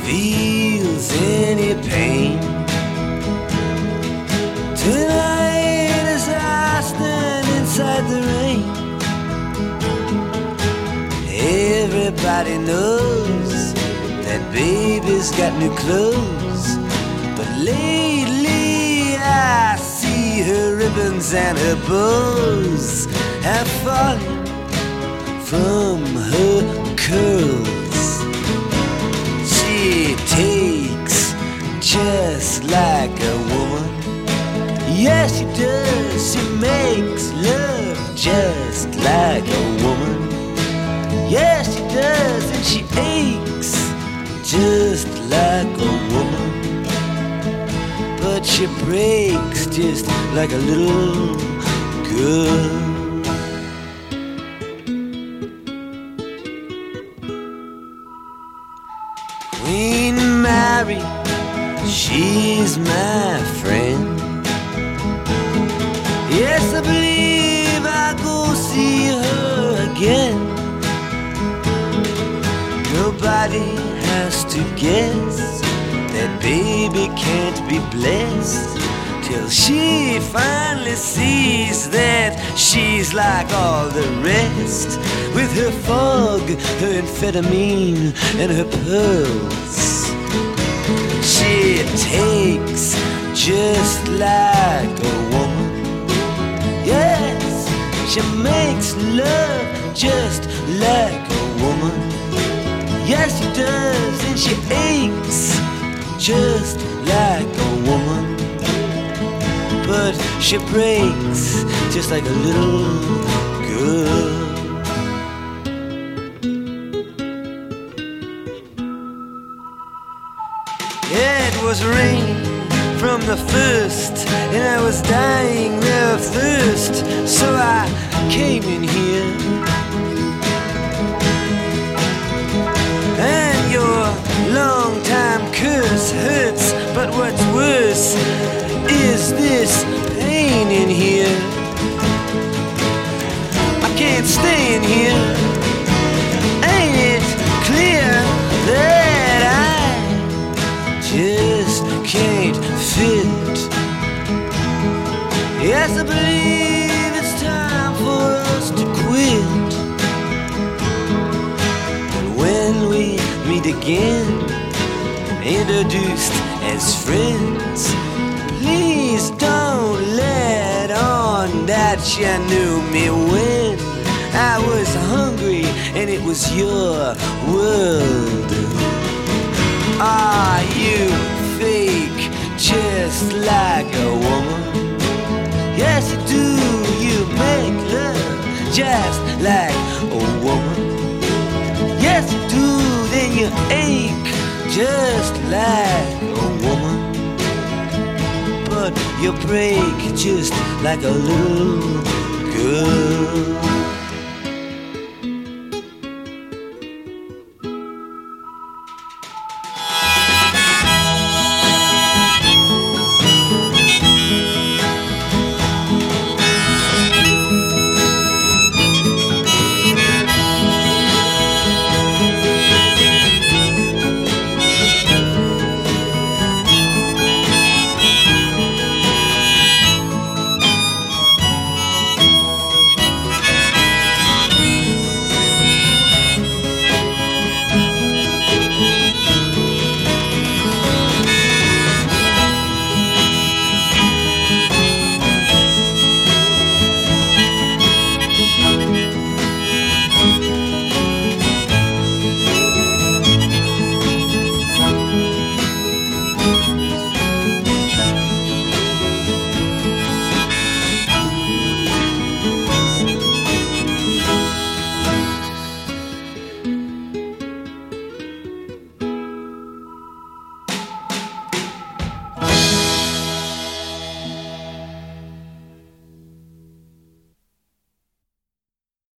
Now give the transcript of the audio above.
feels any pain. Tonight as I stand inside the rain, everybody knows that baby's got new clothes. But lately I see her ribbons and her bows have fallen from her curls. She takes just like a woman. Yes, she does. She makes love just like a woman. Yes, she does. And she aches just like a woman. But she breaks just like a little girl. Queen Mary, she's my friend. Yes, I believe I'll go see her again. Nobody has to guess that baby can't be blessed till she finally sees that she's like all the rest, with her fog, her amphetamine, and her pearls. She takes just like a woman. Yes, she makes love just like a woman. Yes, she does, and she aches just like a woman. But she breaks just like a little girl. It was rain from the first, and I was dying of thirst, so I came in here. And your long-time curse hurts, but what's worse is this pain in here. I can't stay in here. Ain't it clear that I just can't fit? Yes, I believe it's time for us to quit. And when we meet again, introduced as friends, please don't let on that you knew me when I was hungry and it was your world. Are you fake just like a woman? Yes, you do. You make love just like a woman. Yes, you do. Then you ache just like a woman. But you break just like a little girl.